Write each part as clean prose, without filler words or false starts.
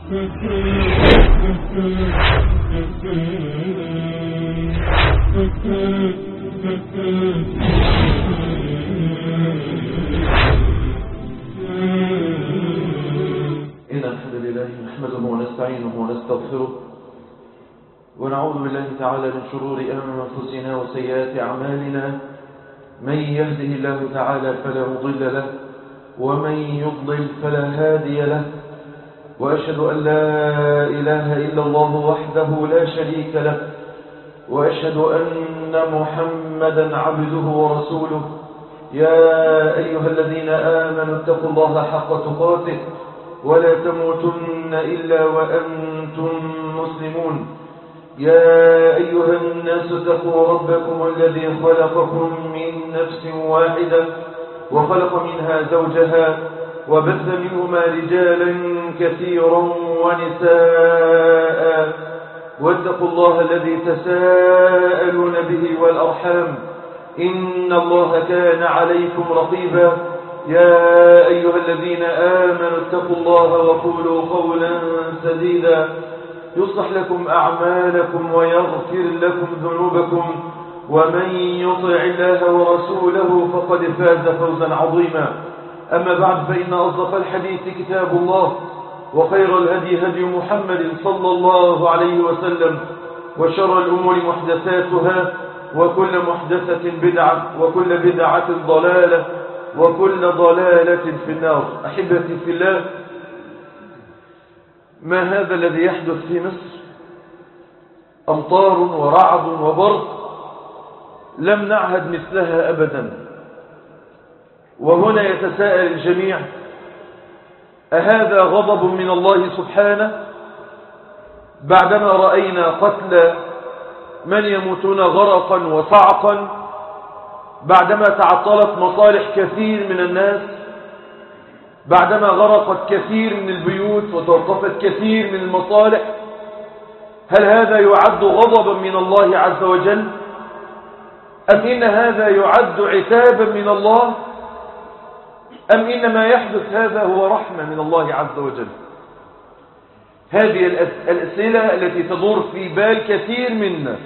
الحمد لله نحمده ونستعينه ونستغفره ونعوذ بالله تعالى من شرور أنفسنا وسيئات أعمالنا. من يهده الله تعالى فلا مضل له ومن يضلل فلا هادي له، وأشهد أن لا إله إلا الله وحده لا شريك له، وأشهد أن محمدا عبده ورسوله. يا أيها الذين آمنوا اتقوا الله حق تقاته ولا تموتن إلا وأنتم مسلمون. يا أيها الناس اتقوا ربكم الذي خلقكم من نفس واحدة وخلق منها زوجها وبث منهما رجالا كثيرا ونساء، واتقوا الله الذي تساءلون به والأرحام إن الله كان عليكم رقيبا. يا أيها الذين آمنوا اتقوا الله وقولوا قولا سديدا يصلح لكم أعمالكم ويغفر لكم ذنوبكم، ومن يطع الله ورسوله فقد فاز فوزا عظيما. أما بعد، فإن أصدق الحديث كتاب الله، وخير الهدي هدي محمد صلى الله عليه وسلم، وشر الأمور محدثاتها، وكل محدثة بدعة، وكل بدعة ضلالة، وكل ضلالة في النار. أحبتي في الله، ما هذا الذي يحدث في مصر؟ أمطار ورعد وبرق لم نعهد مثلها أبدا. وهنا يتساءل الجميع: أهذا غضب من الله سبحانه بعدما رأينا قتل من يموتون غرقا وصعقا، بعدما تعطلت مصالح كثير من الناس، بعدما غرقت كثير من البيوت وتوقفت كثير من المصالح؟ هل هذا يعد غضبا من الله عز وجل؟ أم إن هذا يعد عتابا من الله؟ أم إن ما يحدث هذا هو رحمة من الله عز وجل؟ هذه الأسئلة التي تدور في بال كثير منا،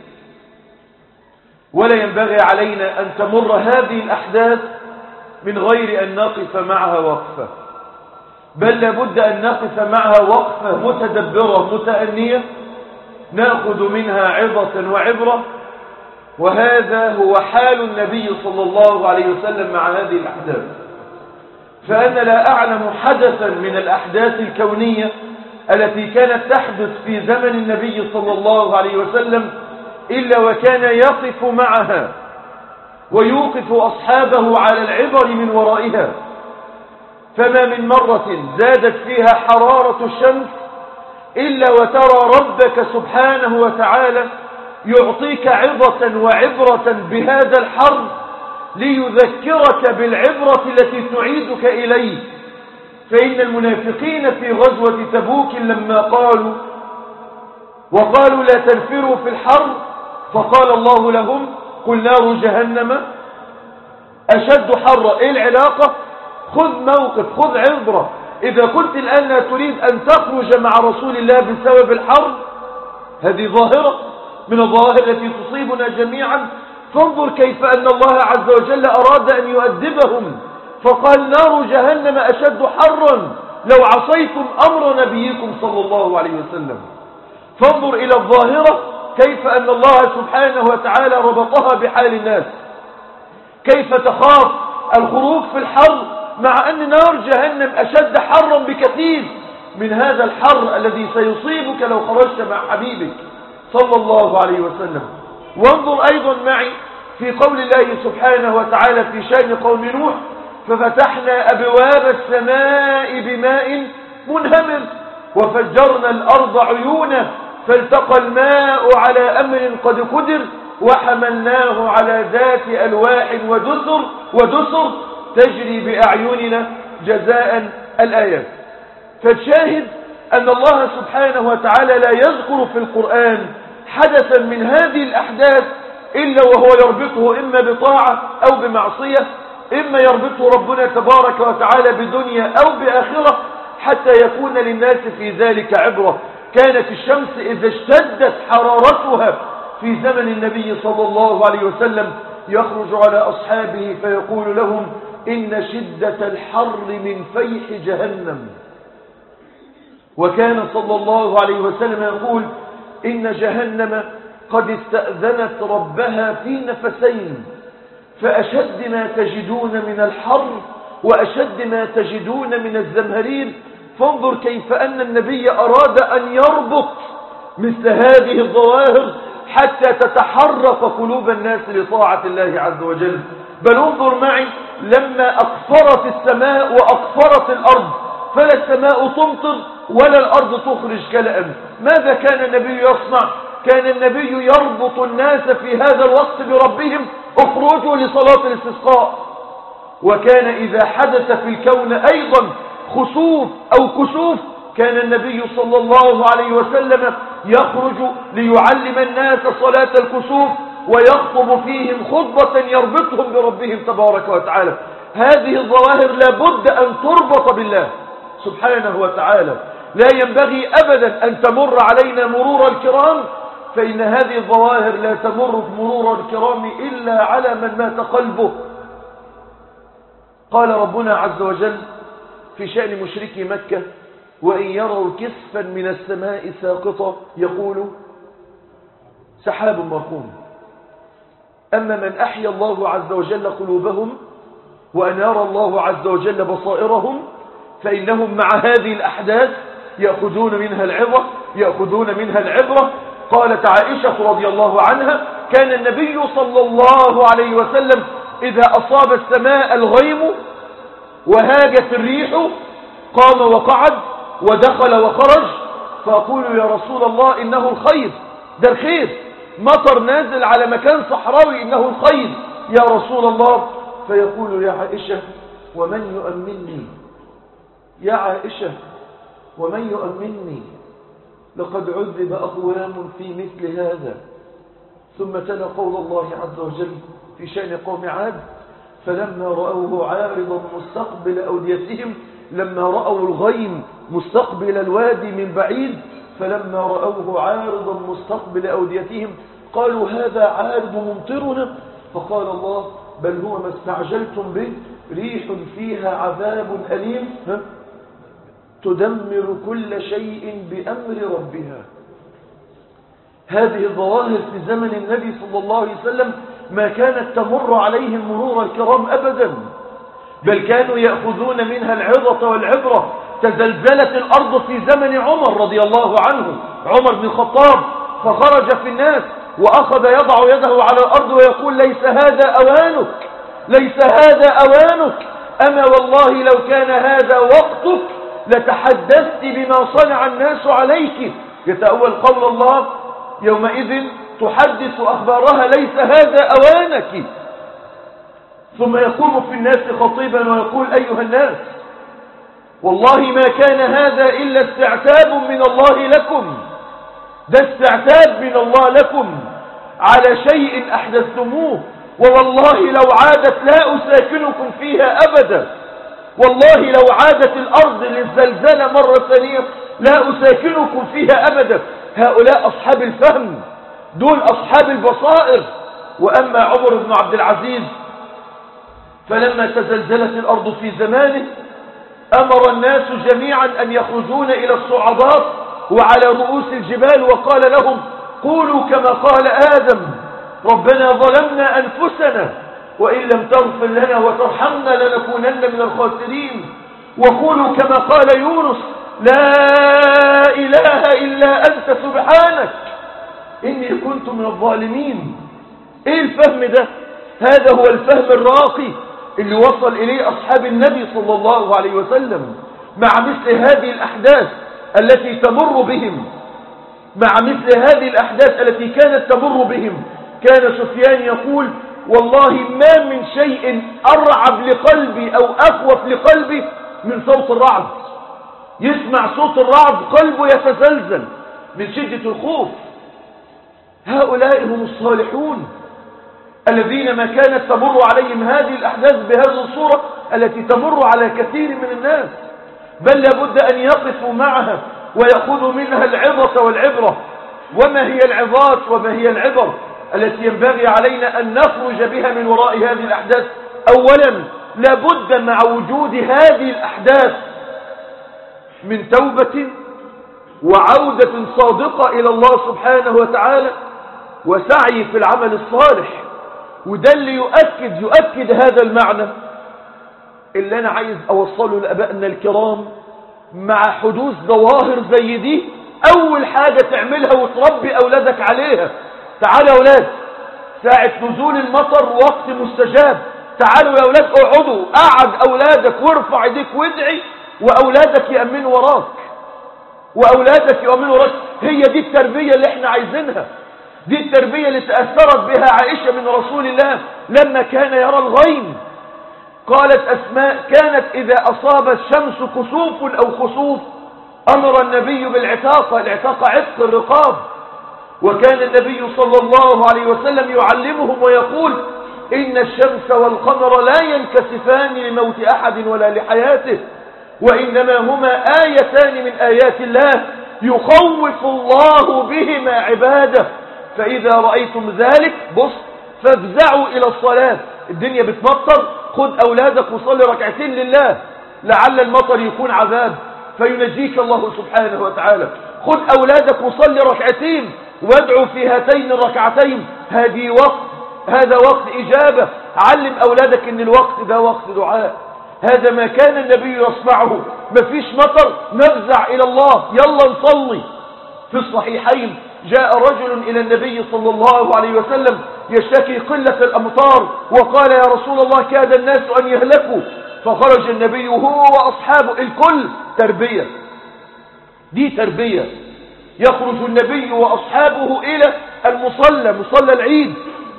ولا ينبغي علينا أن تمر هذه الأحداث من غير أن نقف معها وقفة، بل لابد أن نقف معها وقفة متدبرة متأنية نأخذ منها عظة وعبرة. وهذا هو حال النبي صلى الله عليه وسلم مع هذه الأحداث. فأنا لا أعلم حدثا من الأحداث الكونية التي كانت تحدث في زمن النبي صلى الله عليه وسلم إلا وكان يقف معها ويوقف أصحابه على العبر من ورائها. فما من مرة زادت فيها حرارة الشمس إلا وترى ربك سبحانه وتعالى يعطيك عظة وعبرة بهذا الحر ليذكرك بالعبرة التي تعيدك إليه. فإن المنافقين في غزوة تبوك لما وقالوا لا تنفروا في الحر، فقال الله لهم: قل نار جهنم أشد حرا. إيه العلاقة؟ خذ موقف، خذ عبرة. إذا كنت الآن لا تريد أن تخرج مع رسول الله بسبب الحر، هذه ظاهرة من الظواهر التي تصيبنا جميعا، فانظر كيف أن الله عز وجل أراد أن يؤدبهم، فقال: نار جهنم أشد حرا لو عصيتم أمر نبيكم صلى الله عليه وسلم. فانظر إلى الظاهرة كيف أن الله سبحانه وتعالى ربطها بحال الناس. كيف تخاف الخروج في الحر مع أن نار جهنم أشد حرا بكثير من هذا الحر الذي سيصيبك لو خرجت مع حبيبك صلى الله عليه وسلم. وانظر أيضا معي في قول الله سبحانه وتعالى في شأن قوم نوح: ففتحنا أبواب السماء بماء منهمر وفجرنا الأرض عيونا فالتقى الماء على أمر قد قدر وحملناه على ذات ألواح ودسر تجري بأعيننا جزاء الآيات. فالشاهد أن الله سبحانه وتعالى لا يذكر في القرآن حدثا من هذه الأحداث إلا وهو يربطه إما بطاعة أو بمعصية، إما يربطه ربنا تبارك وتعالى بدنيا أو بآخرة. حتى يكون للناس في ذلك عبرة. كانت الشمس إذا اشتدت حرارتها في زمن النبي صلى الله عليه وسلم يخرج على أصحابه فيقول لهم إن شدة الحر من فيح جهنم. وكان صلى الله عليه وسلم يقول إن جهنم قد استأذنت ربها في نفسين، فأشد ما تجدون من الحر وأشد ما تجدون من الزمهرير. فانظر كيف أن النبي أراد أن يربط مثل هذه الظواهر حتى تتحرك قلوب الناس لطاعة الله عز وجل. بل انظر معي لما أقفرت السماء وأقفرت الأرض، فلا السماء تمطر ولا الأرض تخرج كلأ، ماذا كان النبي يصنع؟ كان النبي يربط الناس في هذا الوقت بربهم، اخرجوا لصلاة الاستسقاء. وكان إذا حدث في الكون أيضا خسوف أو كسوف كان النبي صلى الله عليه وسلم يخرج ليعلم الناس صلاة الكسوف ويخطب فيهم خطبة يربطهم بربهم تبارك وتعالى. هذه الظواهر لابد أن تربط بالله سبحانه وتعالى، لا ينبغي أبدا أن تمر علينا مرور الكرام، فإن هذه الظواهر لا تمر مرور الكرام إلا على من مات قلبه. قال ربنا عز وجل في شأن مشركي مكة وإن يروا كسفا من السماء ساقطا يقولوا سحاب مركوم. أما من أحيا الله عز وجل قلوبهم وأنار الله عز وجل بصائرهم فإنهم مع هذه الأحداث يأخذون منها العبرة. قالت عائشة رضي الله عنها كان النبي صلى الله عليه وسلم إذا أصاب السماء الغيم وهاجت الريح قام وقعد ودخل وخرج، فأقول يا رسول الله إنه الخير، ده الخير، مطر نازل على مكان صحراوي، إنه الخير يا رسول الله. فيقول يا عائشة ومن يؤمنني، يا عائشة ومن يؤمنني، لقد عذب أقوام في مثل هذا. ثم تلا قول الله عز وجل في شأن قوم عاد فلما رأوه عارضا مستقبل أوديتهم، لما رأوا الغيم مستقبل الوادي من بعيد، فلما رأوه عارضا مستقبل أوديتهم قالوا هذا عارض ممطرنا، فقال الله بل هو ما استعجلتم به ريح فيها عذاب أليم تدمر كل شيء بأمر ربها. هذه الظواهر في زمن النبي صلى الله عليه وسلم ما كانت تمر عليهم مرور الكرام أبدا، بل كانوا يأخذون منها العظة والعبرة. تزلزلت الأرض في زمن عمر رضي الله عنه، عمر بن الخطاب، فخرج في الناس وأخذ يضع يده على الأرض ويقول ليس هذا أوانك، ليس هذا أوانك، أما والله لو كان هذا وقتك لتحدثت بما صنع الناس عليك. يتأول قول الله يومئذ تحدث أخبارها ليس هذا أوانك. ثم يقوم في الناس خطيبا ويقول أيها الناس والله ما كان هذا إلا استعتاب من الله لكم، ده استعتاب من الله لكم على شيء أحدثتموه، ووالله لو عادت لا أساكنكم فيها أبدا، والله لو عادت الأرض للزلزال مرة ثانية لا أساكنكم فيها أبدا. هؤلاء أصحاب الفهم، دول أصحاب البصائر. وأما عمر بن عبد العزيز فلما تزلزلت الأرض في زمانه أمر الناس جميعا أن يخرجون إلى الصعدات وعلى رؤوس الجبال وقال لهم قولوا كما قال آدم ربنا ظلمنا أنفسنا وإن لم تغفر لنا وترحمنا لنكونن من الخاسرين، وقولوا كما قال يونس لا إله إلا أنت سبحانك إني كنت من الظالمين. إيه الفهم ده؟ هذا هو الفهم الراقي اللي وصل إليه أصحاب النبي صلى الله عليه وسلم مع مثل هذه الأحداث التي تمر بهم، مع مثل هذه الأحداث التي كانت تمر بهم. كان سفيان يقول والله ما من شيء أرعب لقلبي أو أخوف لقلبي من صوت الرعد. يسمع صوت الرعد قلبه يتزلزل من شدة الخوف. هؤلاء هم الصالحون الذين ما كانت تمر عليهم هذه الأحداث بهذه الصورة التي تمر على كثير من الناس. بل لابد أن يقفوا معها ويأخذوا منها العظة والعبرة. وما هي العظات وما هي العبر التي ينبغي علينا أن نخرج بها من وراء هذه الأحداث؟ أولا لابد مع وجود هذه الأحداث من توبة وعودة صادقة إلى الله سبحانه وتعالى وسعي في العمل الصالح. وده اللي يؤكد هذا المعنى اللي أنا عايز أوصله لأبائنا الكرام. مع حدوث ظواهر زي دي أول حاجة تعملها وتربي أولادك عليها. تعالوا يا أولاد، ساعة نزول المطر وقت مستجاب، تعالوا يا أولاد اقعدوا، قعد أولادك وارفع ايديك وادعي وأولادك يأمنوا وراك، وأولادك يؤمنوا وراك. هي دي التربية اللي احنا عايزينها، دي التربية اللي تأثرت بها عائشة من رسول الله لما كان يرى الغيم. قالت أسماء: كانت إذا أصاب الشمس كسوف أو خسوف أمر النبي بالعتاقة. العتاقة عتق الرقاب. وكان النبي صلى الله عليه وسلم يعلمهم ويقول: إن الشمس والقمر لا ينكسفان لموت أحد ولا لحياته، وإنما هما آيتان من آيات الله يخوف الله بهما عباده، فإذا رأيتم ذلك فافزعوا إلى الصلاة. الدنيا بتمطر، خد أولادك وصلي ركعتين لله، لعل المطر يكون عذاب فينجيك الله سبحانه وتعالى. خد أولادك وصلي ركعتين وادعوا في هاتين الركعتين، هذا وقت إجابة. علم أولادك أن الوقت ده وقت دعاء. هذا ما كان النبي يصنعه. مفيش مطر، نفزع إلى الله، يلا نصلي. في الصحيحين جاء رجل إلى النبي صلى الله عليه وسلم يشتكي قلة الأمطار، وقال: يا رسول الله، كاد الناس أن يهلكوا. فخرج النبي هو وأصحابه الكل. تربية، دي تربية. يخرج النبي وأصحابه إلى المصلى، مصلى العيد،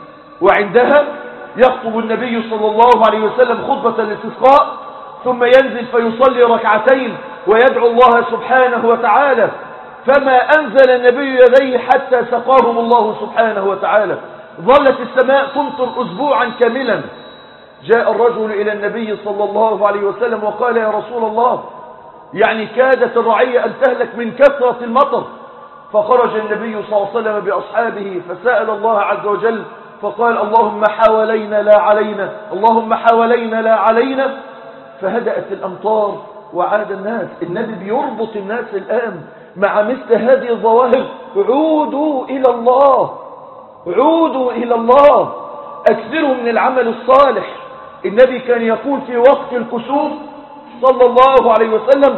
وعندها يخطب النبي صلى الله عليه وسلم خطبة الاستسقاء، ثم ينزل فيصلي ركعتين ويدعو الله سبحانه وتعالى. فما أنزل النبي يديه حتى سقاهم الله سبحانه وتعالى. ظلت السماء تمطر أسبوعا كاملا. جاء الرجل إلى النبي صلى الله عليه وسلم وقال: يا رسول الله، يعني كادت الرعية أن تهلك من كثرة المطر. فخرج النبي صلى الله عليه وسلم بأصحابه فسأل الله عز وجل فقال: اللهم حوالينا لا علينا، اللهم حوالينا لا علينا. فهدأت الأمطار وعاد الناس. النبي بيربط الناس الآن مع مثل هذه الظواهر. عودوا إلى الله، عودوا إلى الله، أكثروا من العمل الصالح. النبي كان يقول في وقت الكسوف صلى الله عليه وسلم: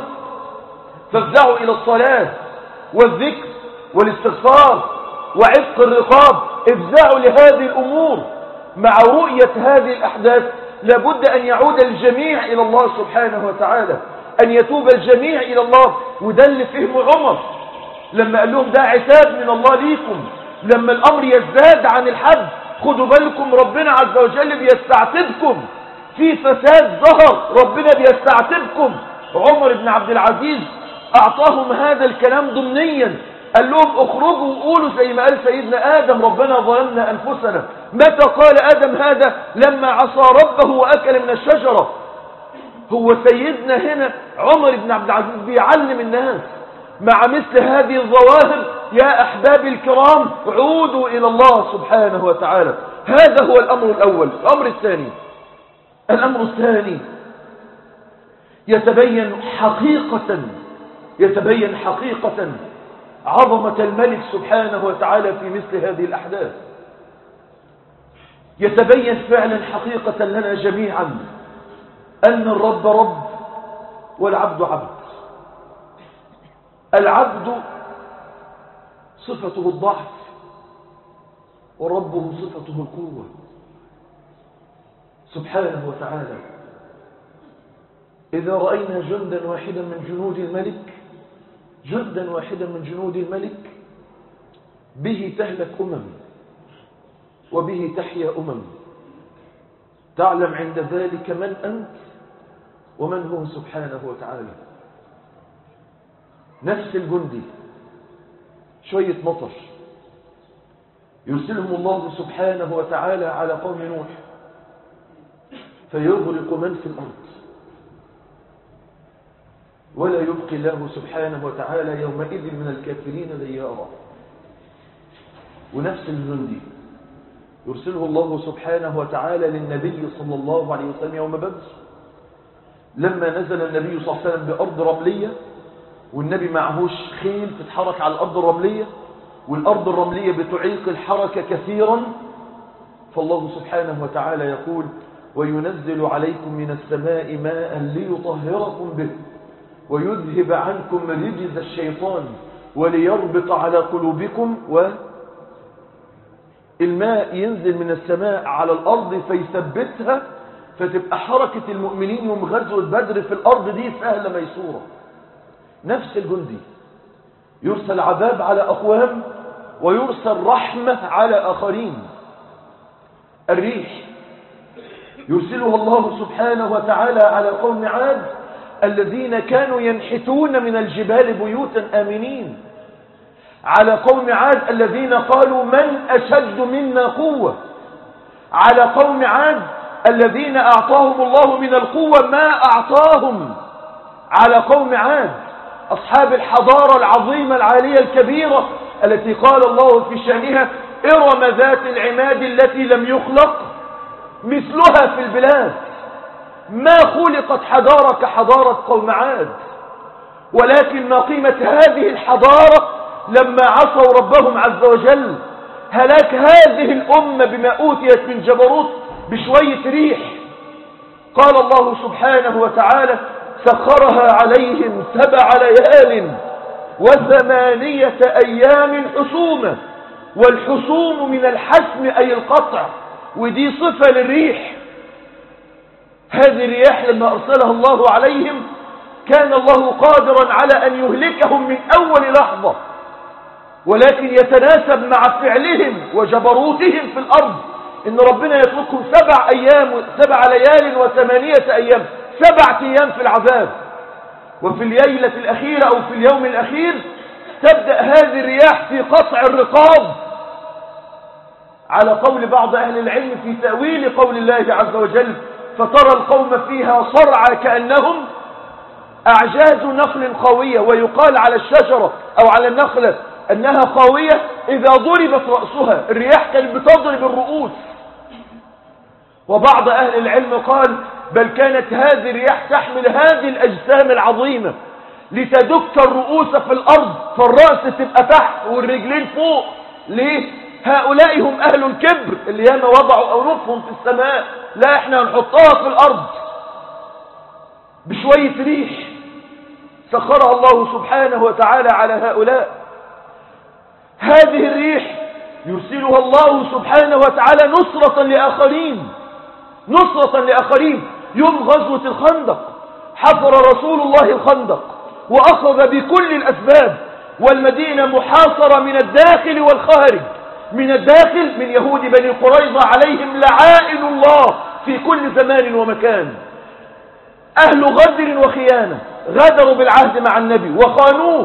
فافزعوا إلى الصلاة والذكر والاستغفار وعتق الرقاب. افزعوا لهذه الأمور. مع رؤية هذه الأحداث لابد أن يعود الجميع إلى الله سبحانه وتعالى، أن يتوب الجميع إلى الله. وده اللي فهمه عمر لما قال لهم: ده عتاب من الله ليكم. لما الأمر يزداد عن الحد خدوا بالكم، ربنا عز وجل بيستعتبكم. في فساد ظهر، ربنا بيستعتبكم. عمر بن عبد العزيز أعطاهم هذا الكلام ضمنيا، قال لهم: اخرجوا وقولوا زي ما قال سيدنا آدم: ربنا ظلمنا أنفسنا. متى قال آدم هذا؟ لما عصى ربه وأكل من الشجرة. هو سيدنا هنا عمر بن عبد العزيز بيعلم الناس مع مثل هذه الظواهر: يا أحبابي الكرام، عودوا إلى الله سبحانه وتعالى. هذا هو الأمر الأول. الأمر الثاني يتبين حقيقة عظمة الملك سبحانه وتعالى في مثل هذه الأحداث. يتبين فعلا حقيقة لنا جميعا أن الرب رب والعبد عبد. العبد صفته الضعف وربه صفته القوة سبحانه وتعالى. إذا رأينا جندا واحدا من جنود الملك به تهلك وبه تحيا تعلم عند ذلك من أنت ومن هو سبحانه وتعالى. نفس الجندي، شوية مطر يرسلهم الله سبحانه وتعالى على قوم نوح فيغرق من في الأرض، ولا يبقي الله سبحانه وتعالى يومئذ من الكافرين ديارا. ونفس الجندي يرسله الله سبحانه وتعالى للنبي صلى الله عليه وسلم يوم بدر، لما نزل النبي صلى الله عليه وسلم بأرض رملية، والنبي معهوش خيل تتحرك على الأرض الرملية، والأرض الرملية بتعيق الحركة كثيرا، فالله سبحانه وتعالى يقول: وينزل عليكم من السماء ماء ليطهركم به ويذهب عنكم رجز الشيطان وليربط على قلوبكم. والماء ينزل من السماء على الأرض فيثبتها، فتبقى حركة المؤمنين يوم غزوة بدر في الأرض دي سهلة ميسورة. نفس الجندي يرسل عذاب على أقوام ويرسل رحمة على آخرين. الريح يرسلها الله سبحانه وتعالى على قوم عاد الذين كانوا ينحتون من الجبال بيوتا آمنين، على قوم عاد الذين قالوا: من أشد منا قوة، على قوم عاد الذين أعطاهم الله من القوة ما أعطاهم، على قوم عاد أصحاب الحضارة العظيمة العالية الكبيرة التي قال الله في شأنها: إرم ذات العماد التي لم يخلق مثلها في البلاد. ما خلقت حضارة كحضارة قوم عاد، ولكن ما قيمة هذه الحضارة لما عصوا ربهم عز وجل؟ هلاك هذه الأمة بما أوتيت من جبروت بشوية ريح. قال الله سبحانه وتعالى: سخرها عليهم 7 ليال و8 أيام حسوما. والحسوم من الحسم أي القطع، ودي صفة للريح. هذه الرياح لما أرسلها الله عليهم كان الله قادرا على أن يهلكهم من أول لحظة، ولكن يتناسب مع فعلهم وجبروتهم في الأرض إن ربنا يتركهم 7 ليال و8 أيام، 7 أيام في العذاب. وفي الليلة الأخيرة أو في اليوم الأخير تبدأ هذه الرياح في قطع الرقاب، على قول بعض أهل العلم في تأويل قول الله عز وجل: فترى القوم فيها صرعى كأنهم أعجاز نخل خاوية. ويقال على الشجرة أو على النخلة أنها خاوية إذا ضربت رأسها. الرياح كانت بتضرب الرؤوس. وبعض أهل العلم قال: بل كانت هذه الرياح تحمل هذه الأجسام العظيمة لتدك الرؤوس في الأرض، فالرأس تبقى تحت والرجلين فوق. ليه؟ هؤلاء هم أهل الكبر اللي ياما وضعوا أنوفهم في السماء، لا احنا هنحطها في الأرض بشوية ريح سخرها الله سبحانه وتعالى على هؤلاء. هذه الريح يرسلها الله سبحانه وتعالى نصرة لآخرين، نصرة لآخرين. يوم غزوة الخندق حفر رسول الله الخندق وأخذ بكل الأسباب، والمدينة محاصرة من الداخل والخارج. من الداخل من يهود بني قريظة عليهم لعائن الله في كل زمان ومكان، أهل غدر وخيانة، غدروا بالعهد مع النبي وخانوه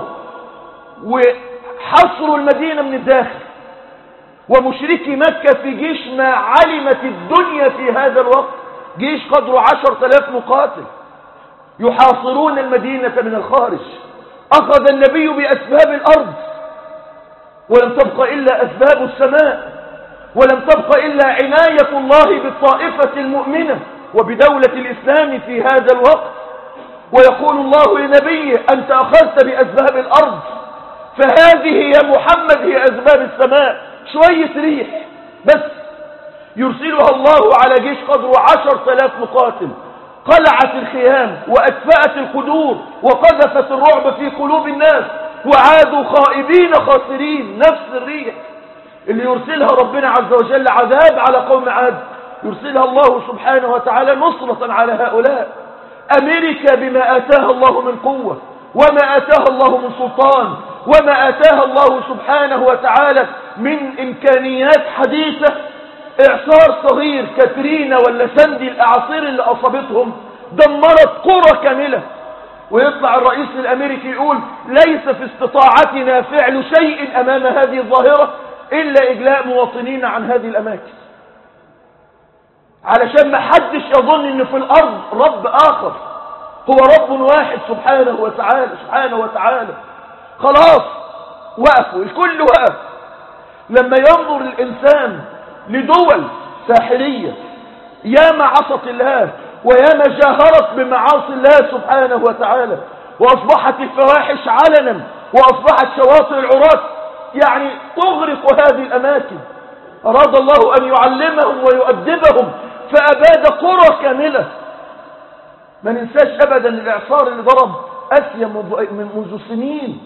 وحصروا المدينة من الداخل. ومشركي مكة في جيش ما علمت الدنيا في هذا الوقت، جيش قدره 10,000 مقاتل يحاصرون المدينة من الخارج. أخذ النبي بأسباب الأرض ولم تبق إلا أسباب السماء، ولم تبق إلا عناية الله بالطائفة المؤمنة وبدولة الإسلام في هذا الوقت. ويقول الله لنبيه: أنت أخذت بأسباب الأرض، فهذه يا محمد هي أسباب السماء. شوية ريح بس يرسلها الله على جيش قدره 10,000 مقاتل، قلعت الخيام وأدفأت القدور وقذفت الرعب في قلوب الناس، وعادوا خائبين خاسرين. نفس الريح اللي يرسلها ربنا عز وجل عذاب على قوم عاد يرسلها الله سبحانه وتعالى نصرة على هؤلاء. أمريكا بما آتاها الله من قوة وما آتاها الله من سلطان وما آتاها الله سبحانه وتعالى من إمكانيات حديثة، إعصار صغير كاترينا ولا سندي الأعاصير اللي أصابتهم دمرت قرى كاملة. ويطلع الرئيس الأمريكي يقول: ليس في استطاعتنا فعل شيء أمام هذه الظاهرة إلا إجلاء مواطنين عن هذه الأماكن، علشان ما حدش يظن إن في الأرض رب آخر. هو رب واحد سبحانه وتعالى. خلاص وقفوا، الكل وقف. لما ينظر الإنسان لدول ساحلية ياما عصت الله وياما جاهرت بمعاصي الله سبحانه وتعالى، وأصبحت الفواحش علنا، وأصبحت شواطئ العراة يعني تغرق هذه الأماكن، أراد الله أن يعلمهم ويؤدبهم فأباد قرى كاملة. ما ننساش أبدا الإعصار اللي ضرب آسيا منذ سنين،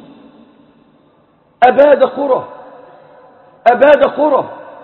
أباد قرى،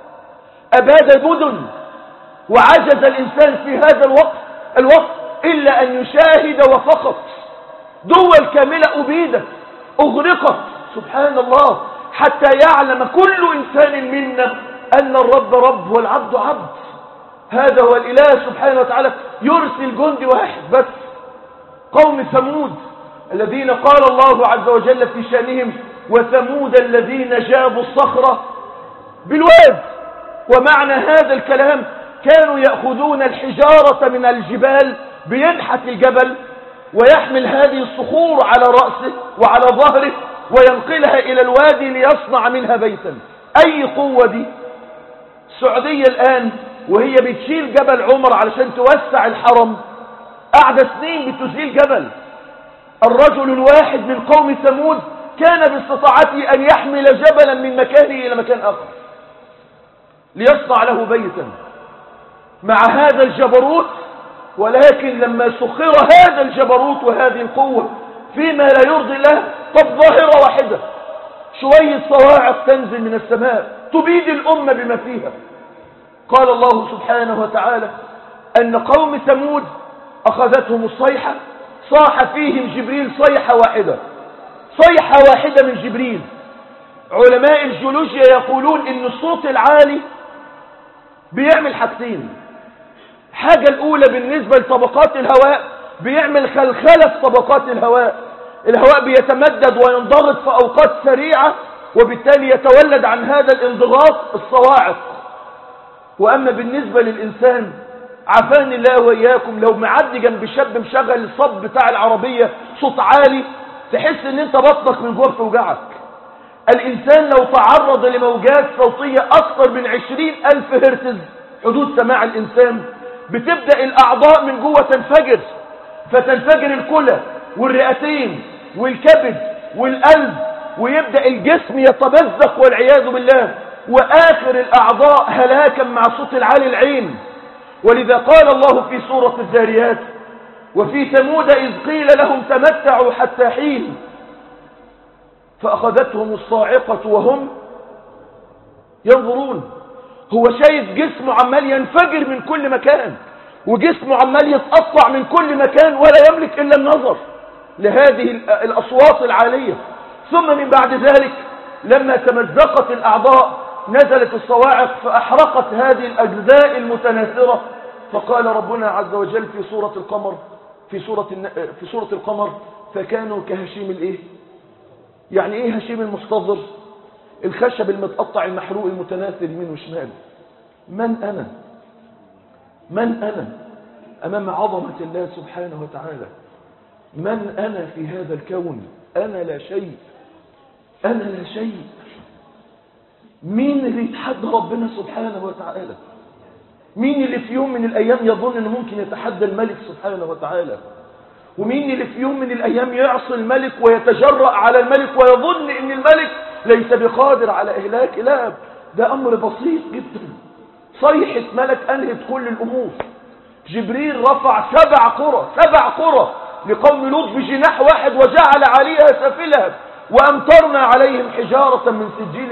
أباد مدن، وعجز الإنسان في هذا الوقت إلا أن يشاهد وفقط. دول كاملة أبيدت، أغرقت، سبحان الله، حتى يعلم كل إنسان منا أن الرب رب والعبد عبد. هذا هو الإله سبحانه وتعالى، يرسل جندي واحد بس. قوم ثمود الذين قال الله عز وجل في شأنهم: وثمود الذين جابوا الصخرة بالواد. ومعنى هذا الكلام كانوا يأخذون الحجارة من الجبال بينحت الجبل ويحمل هذه الصخور على رأسه وعلى ظهره وينقلها إلى الوادي ليصنع منها بيتا. أي قوة دي! السعودية الآن وهي بتشيل جبل عمر علشان توسع الحرم قعد سنين بتزيل جبل. الرجل الواحد من قوم ثمود كان باستطاعته أن يحمل جبلا من مكانه إلى مكان آخر ليصنع له بيتا مع هذا الجبروت. ولكن لما سخر هذا الجبروت وهذه القوة فيما لا يرضي الله، طب ظاهرة واحدة، شوية صواعق تنزل من السماء تبيد الأمة بما فيها. قال الله سبحانه وتعالى أن قوم ثمود أخذتهم الصيحة، صاح فيهم جبريل صيحة واحدة من جبريل. علماء الجيولوجيا يقولون إن الصوت العالي بيعمل حاجتين. حاجة الأولى بالنسبة لطبقات الهواء بيعمل خلخلة في طبقات الهواء بيتمدد وينضغط في أوقات سريعة، وبالتالي يتولد عن هذا الانضغاط الصواعق. وأما بالنسبة للإنسان عافاني الله وإياكم، لو معدي جنب شاب مشغل الصب بتاع العربية صوت عالي تحس ان انت بطنك من جوه توجعك. الإنسان لو تعرض لموجات صوتية أكثر من 20,000 هرتز حدود سماع الإنسان، بتبدأ الأعضاء من جوه تنفجر، فتنفجر الكلى والرئتين والكبد والقلب، ويبدأ الجسم يتمزق والعياذ بالله. وآخر الأعضاء هلاكا مع صوت العالي العين. ولذا قال الله في سورة الذاريات: وفي ثمود إذ قيل لهم تمتعوا حتى حين فأخذتهم الصاعقة وهم ينظرون. هو شايف جسمه عمال ينفجر من كل مكان، وجسمه عمال يتقطع من كل مكان، ولا يملك إلا النظر لهذه الأصوات العالية. ثم من بعد ذلك لما تمزقت الأعضاء نزلت الصواعق فأحرقت هذه الأجزاء المتناثرة. فقال ربنا عز وجل في سورة القمر في سورة القمر: فكانوا كهشيم الايه؟ يعني ايه هشيم المستظر؟ الخشب المتقطع المحروق المتناثر يمين وشمال. من أنا أمام عظمة الله سبحانه وتعالى؟ من أنا في هذا الكون؟ أنا لا شيء. مين اللي يتحدى ربنا سبحانه وتعالى؟ مين اللي في يوم من الأيام يظن أنه ممكن يتحدى الملك سبحانه وتعالى؟ ومين اللي في يوم من الأيام يعصي الملك ويتجرأ على الملك ويظن أن الملك ليس بقادر على إهلاك؟ لا، ده أمر بسيط جدا. صيحة ملك أنهت كل الأمور. جبريل رفع 7 قرى لقوم لوط بجناح واحد وجعل عليها سافلها وأمطرنا عليهم حجارة من سجيل.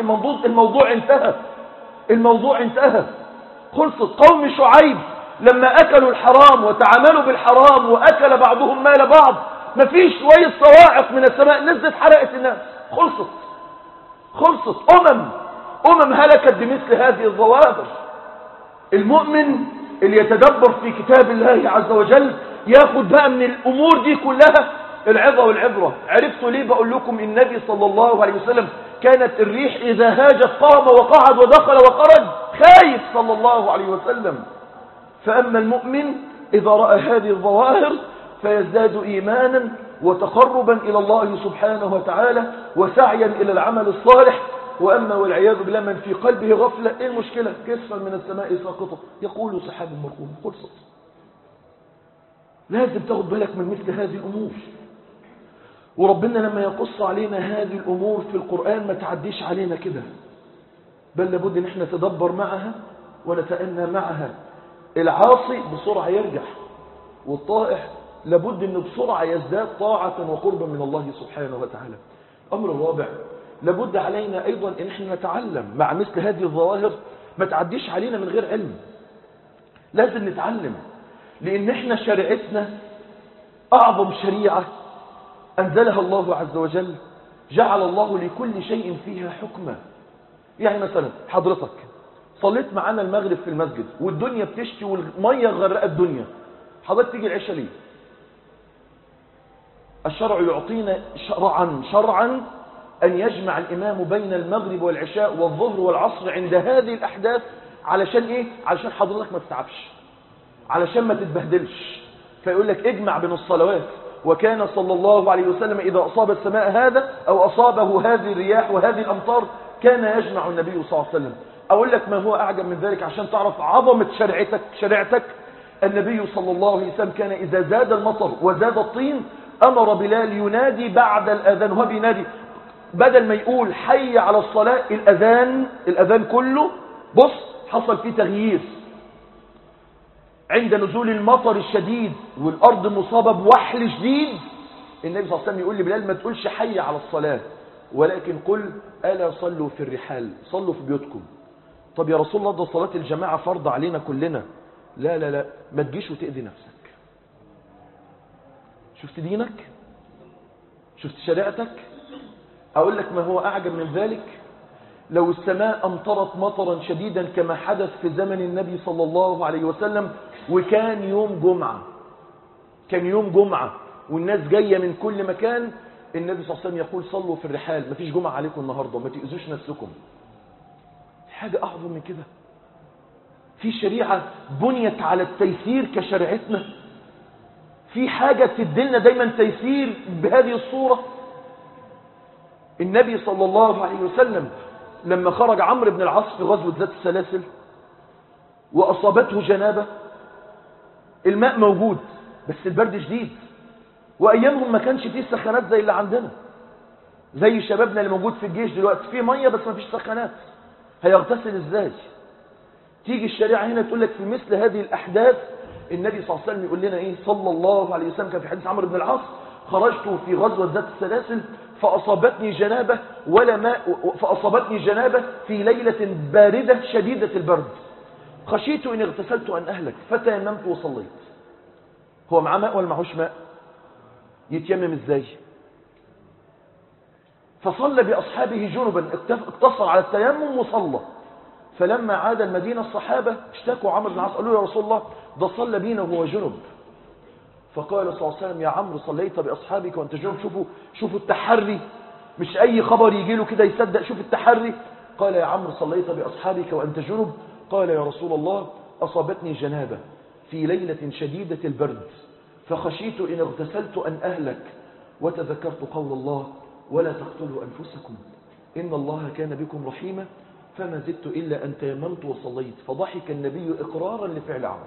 الموضوع انتهى. خلصت. قوم شعيب لما أكلوا الحرام وتعاملوا بالحرام وأكل بعضهم مال بعض، مفيش شوية صواعق من السماء نزلت حرقت الناس. خلصت. أمم هلكت بمثل هذه الظواهر. المؤمن اللي يتدبر في كتاب الله عز وجل ياخد بقى من الأمور دي كلها العظة والعبرة. عرفتوا ليه بقول لكم النبي صلى الله عليه وسلم كانت الريح إذا هاجت قام وقعد ودخل وخرج خايف صلى الله عليه وسلم؟ فأما المؤمن إذا رأى هذه الظواهر فيزداد إيمانا وتقربا إلى الله سبحانه وتعالى وسعيا إلى العمل الصالح. وأما والعياذ بالله من في قلبه غفلة، إيه المشكلة؟ كسفا من السماء ساقطة يقول سحاب مركوم، خلصت. لازم تاخد بالك من مثل هذه الأمور. وربنا لما يقص علينا هذه الأمور في القرآن ما تعديش علينا كده، بل لابد ان احنا نتدبر معها ونتأنى معها. العاصي بسرعة يرجع، والطائع لابد انه بسرعة يزداد طاعة وقربا من الله سبحانه وتعالى. الأمر الرابع، لابد علينا أيضا ان احنا نتعلم مع مثل هذه الظواهر، ما تعديش علينا من غير علم. لازم نتعلم، لان احنا شريعتنا أعظم شريعة أنزلها الله عز وجل، جعل الله لكل شيء فيها حكمة. يعني مثلا حضرتك صليت معانا المغرب في المسجد والدنيا بتشتي والمية غرقت الدنيا، حضرتك تيجي العشاء ليه؟ الشرع يعطينا شرعا أن يجمع الإمام بين المغرب والعشاء والظهر والعصر عند هذه الأحداث. علشان إيه؟ علشان حضرتك ما تتعبش، علشان ما تتبهدلش. فيقول لك اجمع بين الصلوات. وكان صلى الله عليه وسلم إذا أصاب السماء هذا أو أصابه هذه الرياح وهذه الأمطار كان يجمع النبي صلى الله عليه وسلم. أقول لك ما هو أعجب من ذلك عشان تعرف عظمة شريعتك. النبي صلى الله عليه وسلم كان إذا زاد المطر وزاد الطين أمر بلال ينادي بعد الأذان، وهو بينادي بدل ما يقول حي على الصلاة، الأذان كله بص حصل فيه تغيير. عند نزول المطر الشديد والأرض مصابة بوحل شديد، النبي صلى الله عليه وسلم يقول لبلال ما تقولش حي على الصلاة، ولكن قل ألا صلوا في الرحال، صلوا في بيوتكم. طب يا رسول الله ده صلاة الجماعة فرض علينا كلنا. لا لا لا، ما تجيش وتأذي نفسك. شفت دينك؟ شفت شريعتك؟ أقول لك ما هو أعجب من ذلك، لو السماء أمطرت مطرا شديدا كما حدث في زمن النبي صلى الله عليه وسلم، وكان يوم جمعة والناس جاية من كل مكان، النبي صلى الله عليه وسلم يقول صلوا في الرحال، ما فيش جمعة عليكم النهاردة، ما تأذوش نفسكم. حاجة أعظم من كده؟ في شريعة بنيت على التيسير كشريعتنا؟ في حاجة تدلنا دايما تيسير بهذه الصورة؟ النبي صلى الله عليه وسلم لما خرج عمرو بن العاص في غزوة ذات السلاسل وأصابته جنابة، الماء موجود بس البرد شديد، وأيامهم ما كانش فيه سخانات زي اللي عندنا، زي شبابنا اللي موجود في الجيش دلوقتي، فيه مية بس ما فيش سخانات، هيغتسل ازاي؟ تيجي الشريعة هنا تقول لك في مثل هذه الأحداث النبي صلى الله عليه وسلم يقول لنا إيه صلى الله عليه وسلم، كان في حديث عمرو بن العاص خرجت في غزوة ذات السلاسل فأصابتني جنابة في ليلة باردة شديدة البرد، خشيت إن اغتسلت أن أهلك فتيممت وصليت. هو معاه ماء ولا معهوش ماء؟ يتيمم ازاي؟ فصلى بأصحابه جنبا، اقتصر على التيمم وصلى. فلما عاد المدينة الصحابة اشتكوا عمرو بن العاص، قالوا يا رسول الله ده صلى بينا وهو جنب. فقال صلى الله عليه وسلم يا عمرو صليت بأصحابك وانت جنب. شوفوا التحري، مش أي خبر يجي له كده يصدق، شوف التحري. قال يا عمرو صليت بأصحابك وأنت جنب؟ قال يا رسول الله أصابتني جنابة في ليلة شديدة البرد فخشيت إن اغتسلت أن أهلك، وتذكرت قول الله ولا تقتلوا أنفسكم إن الله كان بكم رحيما، فما زدت إلا أن تيممت وصليت. فضحك النبي إقرارا لفعل عمرو.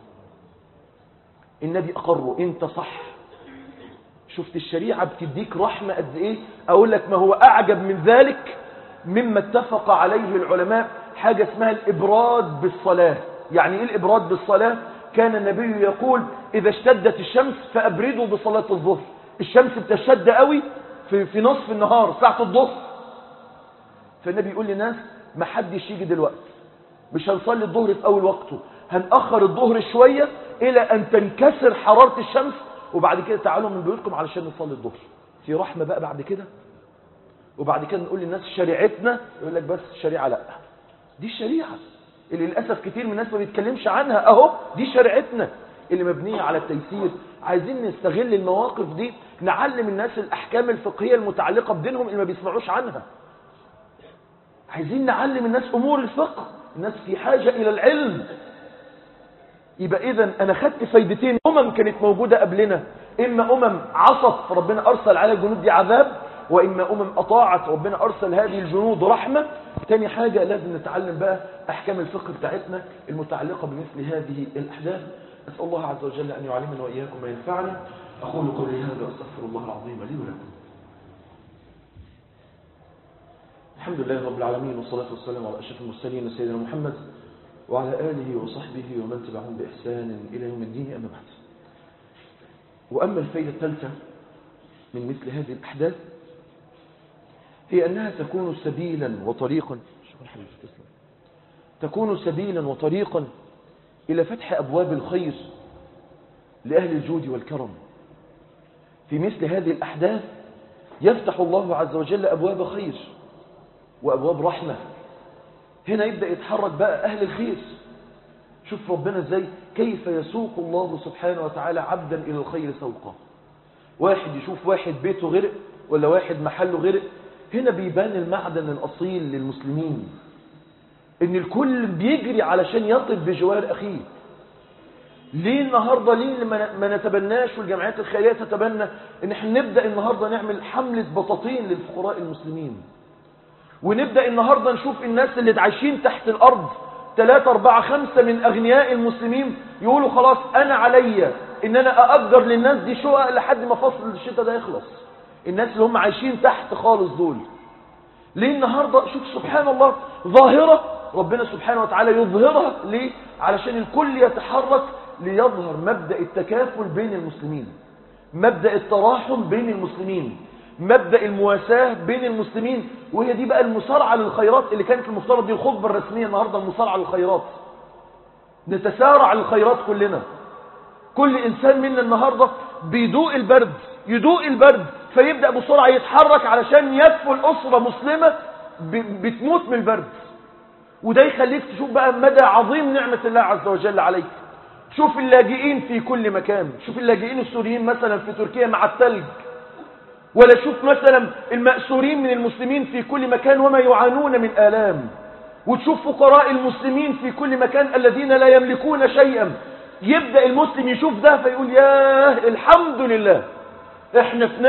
النبي أقره، أنت صح. شفت الشريعة بتديك رحمة قد إيه؟ أقول لك ما هو أعجب من ذلك مما اتفق عليه العلماء، حاجة اسمها الإبراد بالصلاة. يعني إيه الإبراد بالصلاة؟ كان النبي يقول إذا اشتدت الشمس فأبردوا بصلاة الظهر. الشمس بتشد قوي في نصف النهار ساعة الظهر، فالنبي يقول للناس ما حدش يجي دلوقتي، مش هنصلي الظهر في أول وقته، هنأخر الظهر شوية إلى أن تنكسر حرارة الشمس، وبعد كده تعالوا من بيوتكم علشان نصلي الظهر. في رحمة بقى بعد كده. وبعد كده نقول للناس شريعتنا، يقول لك بس الشريعة لا، دي الشريعة اللي للأسف كتير من الناس ما بيتكلمش عنها. أهو دي شريعتنا اللي مبنية على التيسير. عايزين نستغل المواقف دي نعلم الناس الأحكام الفقهية المتعلقة بدينهم اللي ما بيسمعوش عنها. عايزين نعلم الناس أمور الفقه، الناس في حاجة إلى العلم. يبقى إذن أنا خدت فايدتين كانت موجودة قبلنا، إما عصت فربنا أرسل على الجنود دي عذاب، وإما أطاعت ربنا أرسل هذه الجنود رحمة. تاني حاجة لازم نتعلم بقى أحكام الفقه بتاعتنا المتعلقة بمثل هذه الأحداث. أسأل الله عز وجل أن يعلمنا وإياكم ما ينفعنا. أقول قولي هذا وأستغفر الله العظيم لي ولكم. الحمد لله رب العالمين، والصلاة والسلام على أشرف المرسلين سيدنا محمد وعلى آله وصحبه ومن تبعهم بإحسان إلى يوم الدين. أما بعد، وأما الفائدة الثالثة من مثل هذه الأحداث هي أنها تكون سبيلا وطريقا إلى فتح أبواب الخير لأهل الجود والكرم. في مثل هذه الأحداث يفتح الله عز وجل أبواب خير وأبواب رحمة. هنا يبدأ يتحرك بقى أهل الخير. شوف ربنا ازاي كيف يسوق الله سبحانه وتعالى عبدا إلى الخير سوقا. واحد يشوف واحد بيته غرق ولا واحد محله غرق، هنا بيبان المعدن الأصيل للمسلمين، ان الكل بيجري علشان يطب بجوار أخيه. ليه النهاردة ليه ما نتبناش والجمعيات الخيرية تتبنى ان احنا نبدأ النهاردة نعمل حملة بطاطين للفقراء المسلمين، ونبدأ النهاردة نشوف الناس اللي عايشين تحت الأرض 3 4 5 من أغنياء المسلمين يقولوا خلاص أنا عليا إن أنا أأجر للناس دي شقق لحد ما فصل الشتاء ده يخلص. الناس اللي هم عايشين تحت خالص دول. ليه النهاردة شوف سبحان الله ظاهرة ربنا سبحانه وتعالى يظهرها. ليه؟ علشان الكل يتحرك ليظهر مبدأ التكافل بين المسلمين، مبدأ التراحم بين المسلمين، مبدأ المواساة بين المسلمين. وهي دي بقى المسارعة للخيرات اللي كانت المفترض دي الخطبة الرسمية النهاردة، المسارعة للخيرات. نتسارع للخيرات كلنا. كل إنسان منا النهاردة بيدوق البرد فيبدأ بسرعة يتحرك علشان يكفل أسرة مسلمة بتموت من البرد. وده يخليك تشوف بقى مدى عظيم نعمة الله عز وجل عليك. شوف اللاجئين في كل مكان، شوف اللاجئين السوريين مثلا في تركيا مع الثلج، ولا شوف مثلا المأسورين من المسلمين في كل مكان وما يعانون من آلام، وتشوف فقراء المسلمين في كل مكان الذين لا يملكون شيئا. يبدأ المسلم يشوف ده فيقول ياه الحمد لله احنا في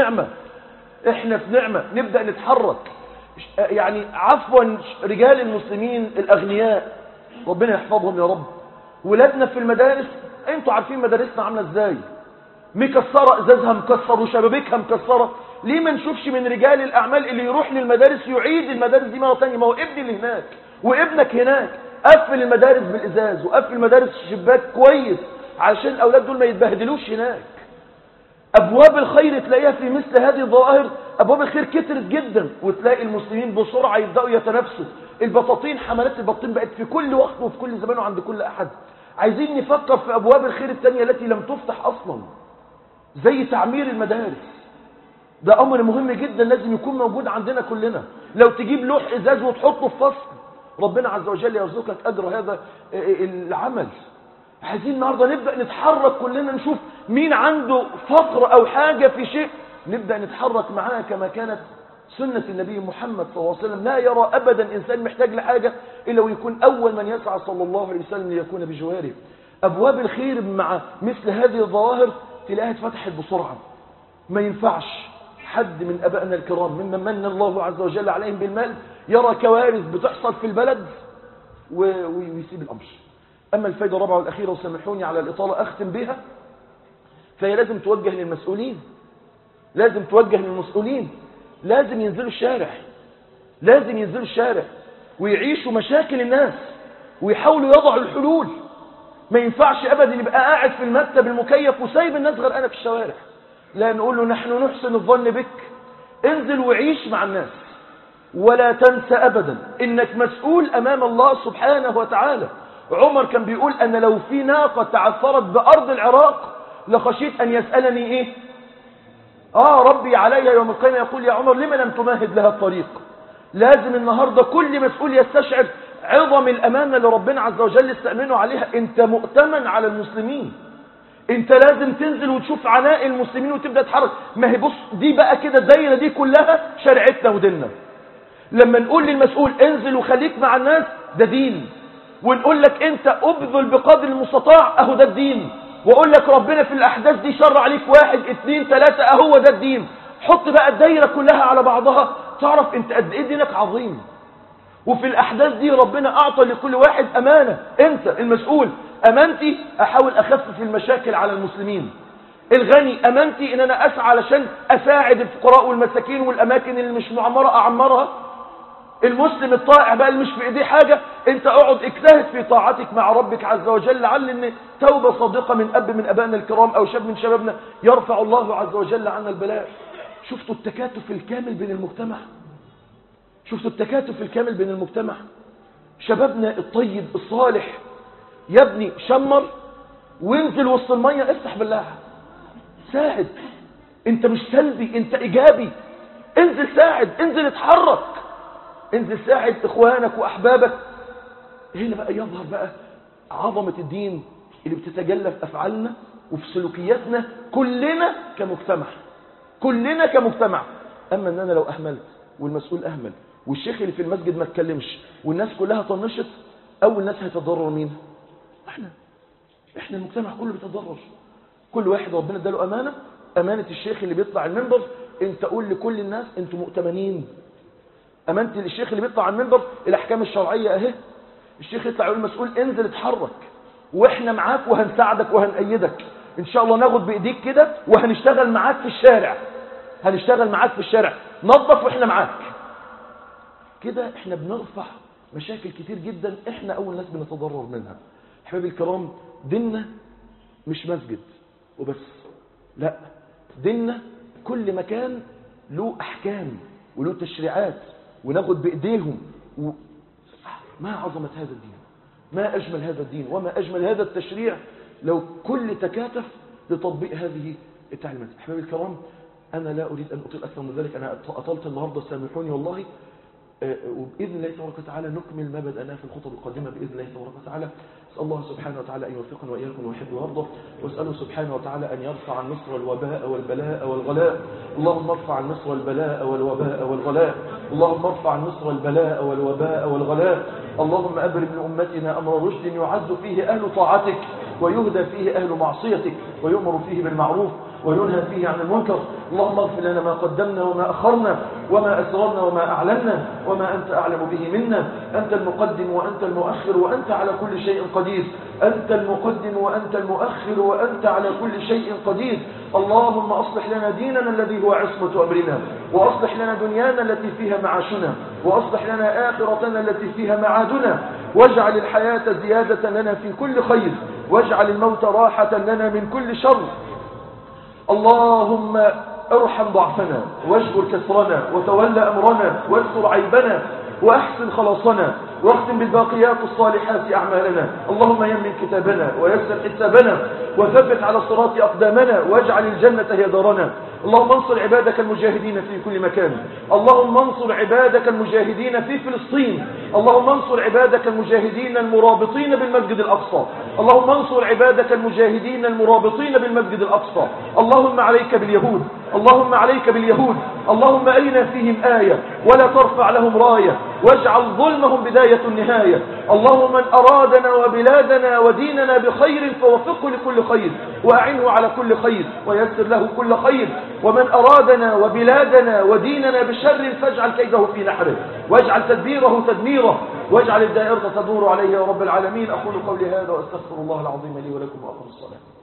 نعمة. نبدأ نتحرك. يعني عفوا رجال المسلمين الأغنياء ربنا يحفظهم يا رب، ولادنا في المدارس انتوا عارفين مدارسنا عاملة ازاي، مكسرة، ازازها مكسر وشبابيكها مكسرة. ليه ما نشوفش من رجال الأعمال اللي يروح للمدارس يعيد المدارس دي مرة تانية؟ ما هو ابني اللي هناك وابنك هناك، قفل المدارس بالإزاز وقفل المدارس الشباك كويس علشان الأولاد دول ما يتبهدلوش هناك. أبواب الخير تلاقيها في مثل هذه الظواهر. أبواب الخير كترت جدا، وتلاقي المسلمين بسرعة يبدأوا يتنافسوا. البطاطين، حملات البطاطين بقت في كل وقت وفي كل زمان وعند كل أحد. عايزين نفكر في أبواب الخير التانية التي لم تفتح أصلا، زي تعمير المدارس. ده أمر مهم جدا لازم يكون موجود عندنا كلنا. لو تجيب لوح إزاز وتحطه في فصل ربنا عز وجل يرزقك أجر هذا العمل. عايزين النهاردة نبدأ نتحرك كلنا، نشوف مين عنده فقر أو حاجة في شيء، نبدأ نتحرك معاه كما كانت سنة النبي محمد صلى الله عليه وسلم. لا يرى أبدا إنسان محتاج لحاجة إلا ويكون أول من يسعى صلى الله عليه وسلم ليكون بجواره. أبواب الخير مع مثل هذه الظواهر تلاقيها اتفتحت بسرعة. ما ينفعش حد من أبائنا الكرام ممن من الله عز وجل عليهم بالمال يرى كوارث بتحصل في البلد ويسيب الأمر. أما الفائدة الرابعة والأخيرة، وسامحوني على الإطالة أختم بها، فهي لازم توجه للمسؤولين. لازم ينزلوا الشارع ويعيشوا مشاكل الناس ويحاولوا يضعوا الحلول. ما ينفعش أبدا يبقى قاعد في المكتب المكيف وسايب الناس غرقانة في الشوارع. لا، نقول له نحن نحسن الظن بك، انزل وعيش مع الناس، ولا تنسى أبدا إنك مسؤول أمام الله سبحانه وتعالى. عمر كان بيقول أن لو في ناقة تعثرت بأرض العراق لخشيت أن يسألني إيه؟ ربي علي يوم القيامة يقول يا عمر لما لم تمهد لها الطريق. لازم النهاردة كل مسؤول يستشعر عظم الأمانة اللي ربنا عز وجل استأمنه عليها. انت مؤتمن على المسلمين، انت لازم تنزل وتشوف عناء المسلمين وتبدأ تحرك. ما هي بص دي بقى كده الدايرة دي كلها شرعتنا وديننا. لما نقول للمسؤول انزل وخليك مع الناس ده دين، ونقول لك انت ابذل بقدر المستطاع اهو ده الدين. واقول لك ربنا في الاحداث دي شرع عليك 1 2 3 اهو ده الدين. حط بقى الدايره كلها على بعضها تعرف انت قد ايه دينك عظيم. وفي الاحداث دي ربنا اعطى لكل واحد امانه، انت المسؤول. امانتي احاول اخفف المشاكل على المسلمين. الغني امانتي ان انا اسعى علشان اساعد الفقراء والمساكين والاماكن اللي مش معمره اعمرها. المسلم الطائع بقى اللي مش في ايديه حاجه، انت اقعد اجتهد في طاعتك مع ربك عز وجل، لعل ان توبه صادقه من اب من ابائنا الكرام او شاب من شبابنا يرفع الله عز وجل عنا البلاء. شفتوا التكاتف الكامل بين المجتمع؟ شفتوا التكاتف الكامل بين المجتمع؟ شبابنا الطيب الصالح، يا ابني شمر وانزل وسط الميه، افتح بالله، ساعد. انت مش سلبي، انت ايجابي. انزل ساعد، انزل اتحرك، انزل ساعد اخوانك واحبابك. هنا بقى يظهر بقى عظمة الدين اللي بتتجلى في افعالنا وفي سلوكياتنا كلنا كمجتمع. كلنا كمجتمع. اما ان انا لو اهملت والمسؤول اهمل والشيخ اللي في المسجد ما اتكلمش والناس كلها طنشت، اول ناس هيتضرر مين؟ احنا المجتمع كله بيتضرر. كل واحد ربنا اداله امانه، امانه الشيخ اللي بيطلع المنبر انت قول لكل الناس انتم مؤتمنين. امانه الشيخ اللي بيطلع على المنبر الاحكام الشرعيه اهي. الشيخ يطلع يقول المسؤول انزل اتحرك واحنا معاك وهنساعدك وهنأيدك ان شاء الله، ناخد بايديك كده وهنشتغل معاك في الشارع. هنشتغل معاك في الشارع، نظف واحنا معاك. كده احنا بنرفع مشاكل كتير جدا احنا اول ناس بنتضرر منها. احبابي الكرام، ديننا مش مسجد وبس، لا، ديننا كل مكان له احكام وله تشريعات وناخد بايديهم ما عظمة هذا الدين، ما اجمل هذا الدين، وما اجمل هذا التشريع لو كل تكاتف لتطبيق هذه التعليمات. احبابي الكرام، انا لا اريد ان اطيل اكثر من ذلك، انا اطلت النهارده سامحوني والله. وبإذن الله تبارك وتعالى نكمل ما بدأناه في الخطب القادمة بإذن الله تبارك وتعالى. أسأل الله سبحانه وتعالى أن يوفقنا وإياكم ويحب ويرضى، وأسأله سبحانه وتعالى أن يرفع عن مصر الوباء والبلاء والغلاء. اللهم ارفع عن مصر البلاء والوباء والغلاء. اللهم ارفع عن مصر البلاء والوباء والغلاء. اللهم أبرم لأمتنا أمر رشد يعز فيه أهل طاعتك ويهدى فيه أهل معصيتك ويؤمر فيه بالمعروف وينهى فيه عن المنكر. اللهم اغفر لنا ما قدمنا وما أخرنا وما أسررنا وما أعلنا وما أنت أعلم به منا. أنت المقدم وأنت المؤخر وأنت على كل شيء قدير. أنت المقدم وأنت المؤخر وأنت على كل شيء قدير. اللهم أصلح لنا ديننا الذي هو عصمة أمرنا، وأصلح لنا دنيانا التي فيها معاشنا، وأصلح لنا آخرتنا التي فيها معادنا، واجعل الحياة زيادة لنا في كل خير، واجعل الموت راحة لنا من كل شر. اللهم ارحم ضعفنا واجبر كسرنا وتولى أمرنا واستر عيبنا وأحسن خلاصنا، واختم بالباقيات الصالحات أعمالنا. اللهم يمن كتابنا ويسر حسابنا وثبت على الصراط أقدامنا واجعل الجنة هي دارنا. اللهم انصر عبادك المجاهدين في كل مكان. اللهم انصر عبادك المجاهدين في فلسطين. اللهم انصر عبادك المجاهدين المرابطين بالمسجد الأقصى. اللهم انصر عبادك المجاهدين المرابطين بالمسجد الأقصى. اللهم عليك باليهود، اللهم عليك باليهود. اللهم أرنا فيهم آية ولا ترفع لهم راية، واجعل ظلمهم بداية النهاية. اللهم من أرادنا وبلادنا وديننا بخير فوفقه لكل خير، وأعنه على كل خير ويسر له كل خير. ومن أرادنا وبلادنا وديننا بشر فاجعل كيده في نحره، واجعل تدبيره تدميره، واجعل الدائرة تدور عليه يا رب العالمين. أقول قولي هذا وأستغفر الله العظيم لي ولكم وأقم الصلاة.